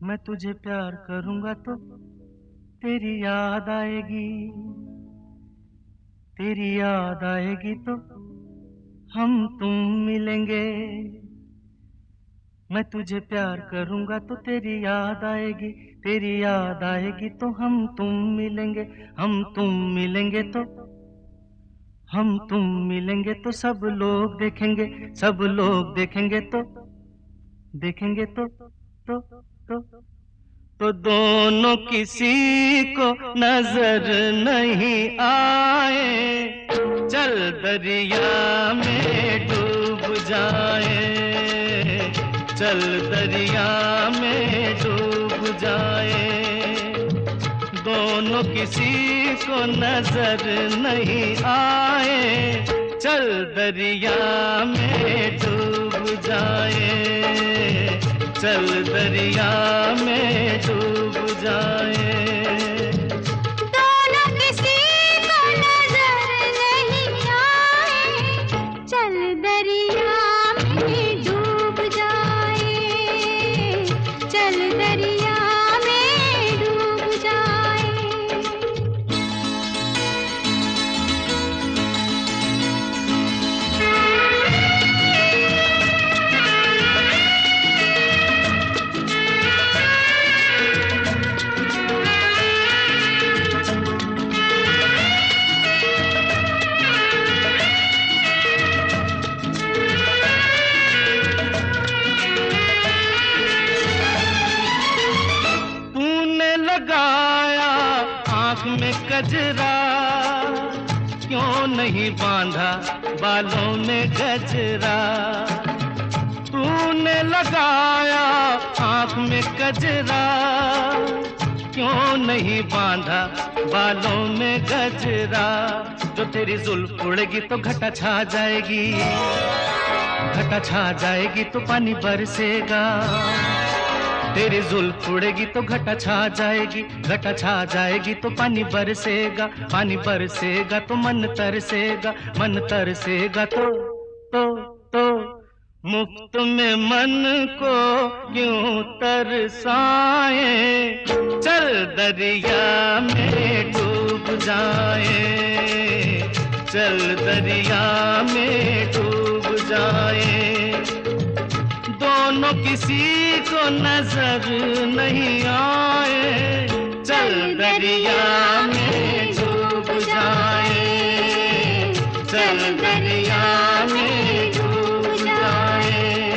मैं तुझे प्यार करूंगा तो तेरी याद आएगी, तेरी याद आएगी तो हम तुम मिलेंगे। मैं तुझे प्यार करूंगा तो तेरी याद आएगी, तेरी याद आएगी तो हम तुम मिलेंगे। हम तुम मिलेंगे तो हम तुम मिलेंगे तो सब लोग देखेंगे, सब लोग देखेंगे तो देखेंगे तो दोनों किसी को नजर नहीं आए, चल दरिया में डूब जाए, चल दरिया में डूब जाए। दोनों किसी को नजर नहीं आए, चल दरिया में डूब जाए, चल दरिया में डूब जाए। दोनों किसी को नजर नहीं आए, चल दरिया में डूब जाए, चल दरिया में डूब जाए। लगाया आँख में कजरा, क्यों नहीं बांधा बालों में गजरा। तूने लगाया आँख में कजरा, क्यों नहीं बांधा बालों में गजरा। जो तेरी जुल्फ उड़ेगी तो घटा छा जाएगी, घटा छा जाएगी तो पानी बरसेगा। तेरी जुल्फ उड़ेगी तो घटा छा जाएगी, घटा छा जाएगी तो पानी बरसेगा, पानी बरसेगा तो मन तरसेगा, मन तरसेगा तो मुफ्त में मन को क्यों तरसाए, चल दरिया में डूब जाए, चल दरिया में डूब जाए। दोनों किसी को नजर नहीं आए, चल दरिया में डूब जाए, चल दरिया में डूब जाए।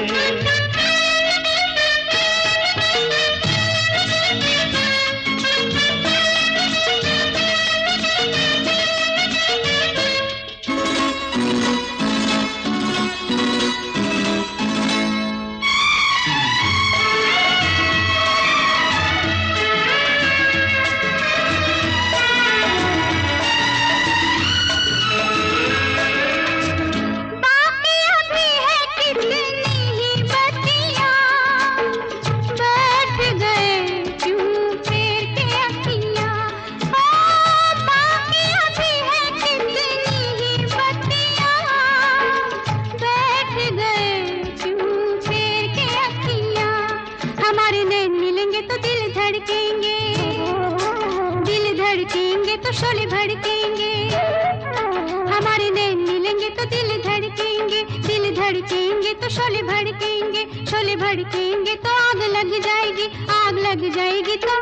तो शोले भड़केंगे, हमारे नैन मिलेंगे तो दिल धड़केंगे, दिल धड़केंगे तो शोले भड़केंगे, शोले भड़केंगे तो आग लग जाएगी, आग लग जाएगी तो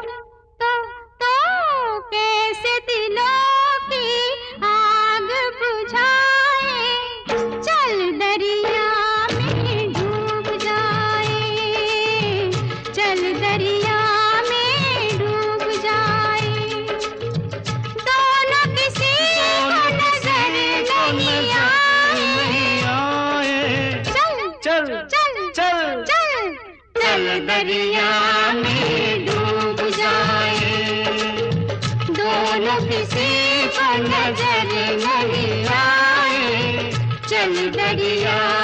कैसे दिलों की आग बुझाए, चल दरिया में डूब जाए, चल दरिया में डूब जाए। दोनों किसी को नजर नहीं आए, चल दरिया में डूब जाए। दोनों किसी को नजर नहीं आए, चल दरिया